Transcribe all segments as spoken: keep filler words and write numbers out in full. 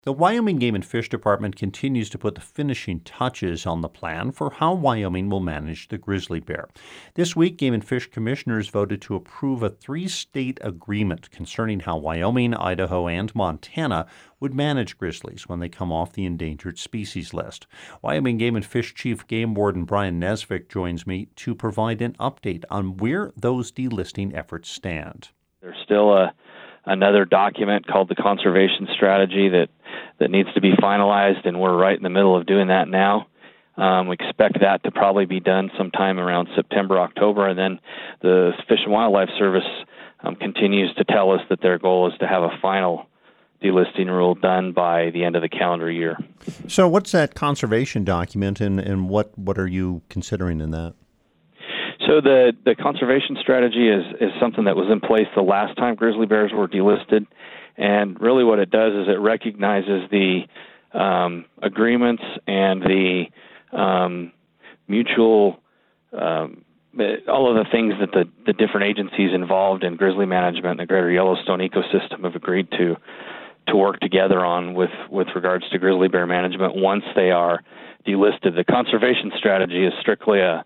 The Wyoming Game and Fish Department continues to put the finishing touches on the plan for how Wyoming will manage the grizzly bear. This week, Game and Fish commissioners voted to approve a three-state agreement concerning how Wyoming, Idaho, and Montana would manage grizzlies when they come off the endangered species list. Wyoming Game and Fish Chief Game Warden Brian Nesvik joins me to provide an update on where those delisting efforts stand. There's still a another document called the Conservation Strategy that, that needs to be finalized, and we're right in the middle of doing that now. Um, we expect that to probably be done sometime around September, October, and then the Fish and Wildlife Service um, continues to tell us that their goal is to have a final delisting rule done by the end of the calendar year. So what's that conservation document, and, and what, what are you considering in that? So the, the conservation strategy is, is something that was in place the last time grizzly bears were delisted, and really what it does is it recognizes the um, agreements and the um, mutual, um, all of the things that the, the different agencies involved in grizzly management and the greater Yellowstone ecosystem have agreed to to work together on with, with regards to grizzly bear management once they are delisted. The conservation strategy is strictly a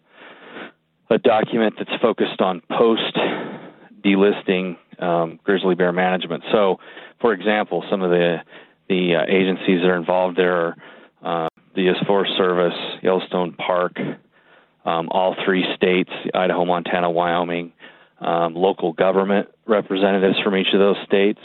a document that's focused on post-delisting um, grizzly bear management. So, for example, some of the the uh, agencies that are involved there are uh, the U S Forest Service, Yellowstone Park, um, all three states, Idaho, Montana, Wyoming, um, local government representatives from each of those states,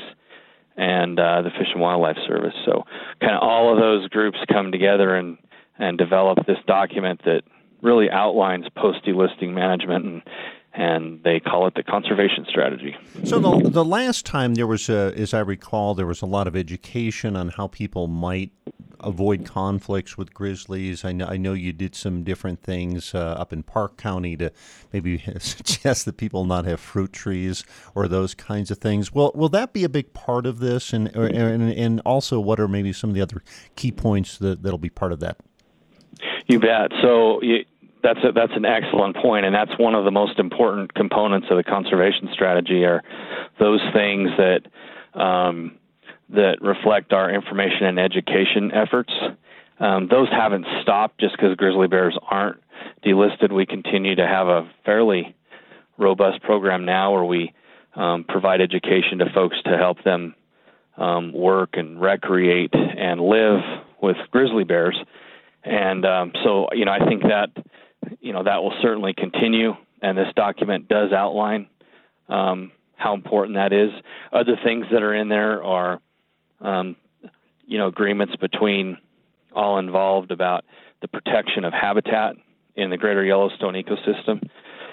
and uh, the Fish and Wildlife Service. So kind of all of those groups come together and, and develop this document that really outlines post-delisting management, and and they call it the conservation strategy. So the the last time there was, a, as I recall, there was a lot of education on how people might avoid conflicts with grizzlies. I know, I know you did some different things uh, up in Park County to maybe suggest that people not have fruit trees or those kinds of things. Well, will that be a big part of this? And or, and, and also, what are maybe some of the other key points that, that'll be part of that? You bet. So you, that's a, that's an excellent point, and that's one of the most important components of the conservation strategy are those things that um, that reflect our information and education efforts. Um, those haven't stopped just because grizzly bears aren't delisted. We continue to have a fairly robust program now where we um, provide education to folks to help them um, work and recreate and live with grizzly bears. And um, so, you know, I think that, you know, that will certainly continue, and this document does outline um, how important that is. Other things that are in there are, um, you know, agreements between all involved about the protection of habitat in the greater Yellowstone ecosystem.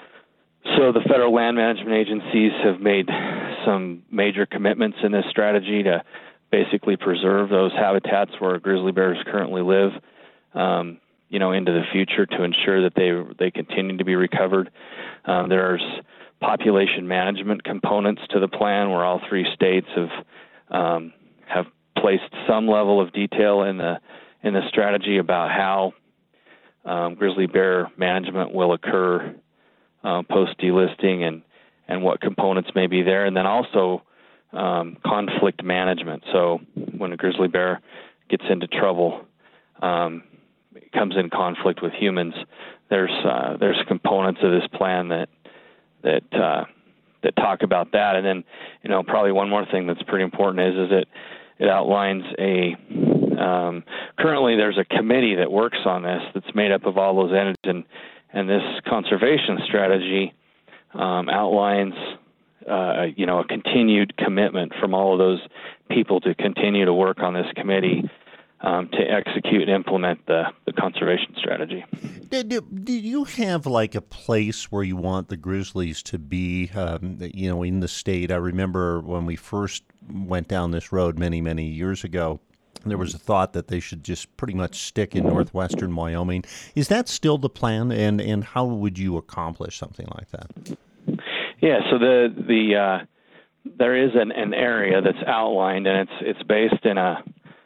So the federal land management agencies have made some major commitments in this strategy to basically preserve those habitats where grizzly bears currently live. Um, you know, into the future to ensure that they they continue to be recovered. Um, there's population management components to the plan where all three states have um, have placed some level of detail in the in the strategy about how um, grizzly bear management will occur uh, post delisting and and what components may be there, and then also um, conflict management. So when a grizzly bear gets into trouble, um, comes in conflict with humans, there's uh, there's components of this plan that that uh, that talk about that. And then, you know, probably one more thing that's pretty important is is it it outlines a um, currently there's a committee that works on this that's made up of all those entities, and and this conservation strategy um, outlines uh, you know a continued commitment from all of those people to continue to work on this committee Um, to execute and implement the, the conservation strategy. Did, did you have like a place where you want the grizzlies to be, um, you know, in the state? I remember when we first went down this road many, many years ago, there was a thought that they should just pretty much stick in northwestern Wyoming. Is that still the plan, and, and how would you accomplish something like that? Yeah, so the the uh, there is an, an area that's outlined, and it's it's based in a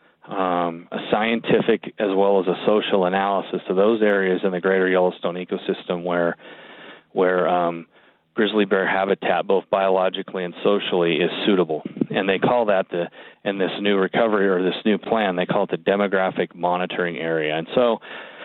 Um, a scientific as well as a social analysis of those areas in the greater Yellowstone ecosystem where where um, grizzly bear habitat, both biologically and socially, is suitable. and they call that the in this new recovery or this new plan, they call it the demographic monitoring area. And so,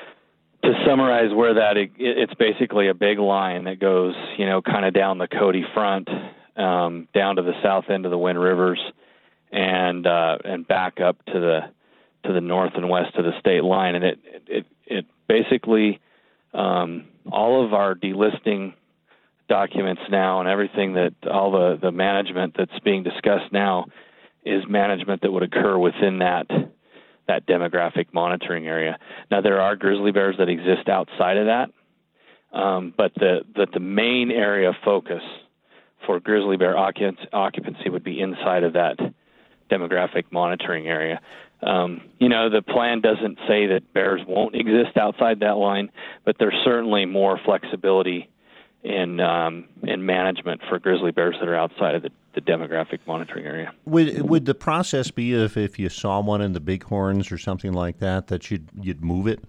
to summarize where that it, it's basically a big line that goes, you know, kind of down the Cody front, um, down to the south end of the Wind Rivers, and uh, and back up to the to the north and west of the state line. And it it it basically um, all of our delisting documents now and everything that all the, the management that's being discussed now is management that would occur within that that demographic monitoring area. Now, there are grizzly bears that exist outside of that, um, but the, the the main area of focus for grizzly bear occupancy would be inside of that demographic monitoring area. Um, you know, the plan doesn't say that bears won't exist outside that line, but there's certainly more flexibility in um, in management for grizzly bears that are outside of the, the demographic monitoring area. Would would the process be if, if you saw one in the Bighorns or something like that, that you'd you'd move it?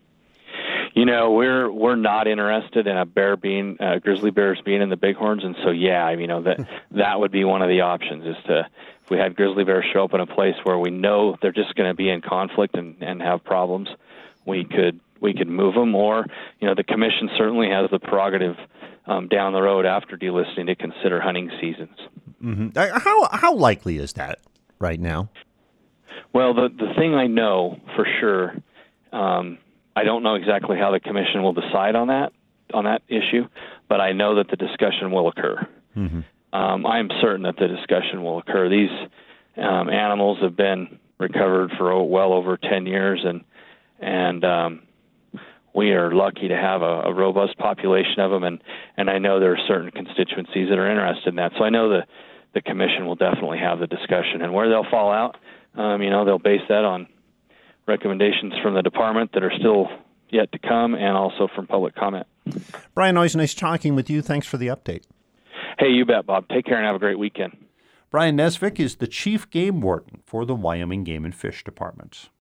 You know, we're we're not interested in a bear being uh, grizzly bears being in the Bighorns, and so yeah, I mean, you know that that would be one of the options is to if we had grizzly bears show up in a place where we know they're just going to be in conflict and, and have problems, we could we could move them, or you know the commission certainly has the prerogative um, down the road after delisting to consider hunting seasons. Mm-hmm. How how likely is that right now? Well, the the thing I know for sure. Um, I don't know exactly how the commission will decide on that on that issue, but I know that the discussion will occur. Mm-hmm. Um, I am certain that the discussion will occur. These um, animals have been recovered for oh, well over ten years, and and um, we are lucky to have a, a robust population of them. And, and I know there are certain constituencies that are interested in that. So I know the the commission will definitely have the discussion, and where they'll fall out, um, you know, they'll base that on recommendations from the department that are still yet to come, and also from public comment. Brian, always nice talking with you. Thanks for the update. Hey, you bet, Bob. Take care and have a great weekend. Brian Nesvik is the Chief Game Warden for the Wyoming Game and Fish Department.